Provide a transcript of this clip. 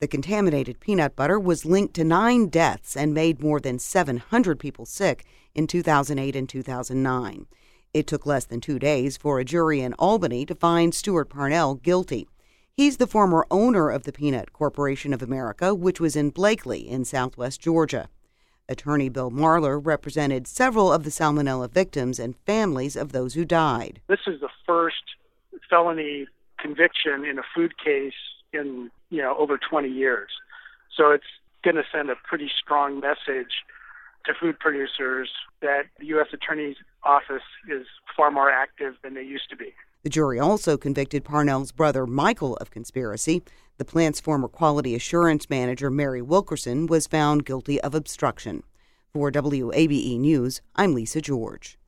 The contaminated peanut butter was linked to 9 deaths and made more than 700 people sick in 2008 and 2009. It took less than 2 days for a jury in Albany to find Stuart Parnell guilty. He's the former owner of the Peanut Corporation of America, which was in Blakely in southwest Georgia. Attorney Bill Marler represented several of the salmonella victims and families of those who died. This is the first felony conviction in a food case in, over 20 years. So it's going to send a pretty strong message to food producers that the U.S. Attorney's Office is far more active than they used to be. The jury also convicted Parnell's brother Michael of conspiracy. The plant's former quality assurance manager, Mary Wilkerson, was found guilty of obstruction. For WABE News, I'm Lisa George.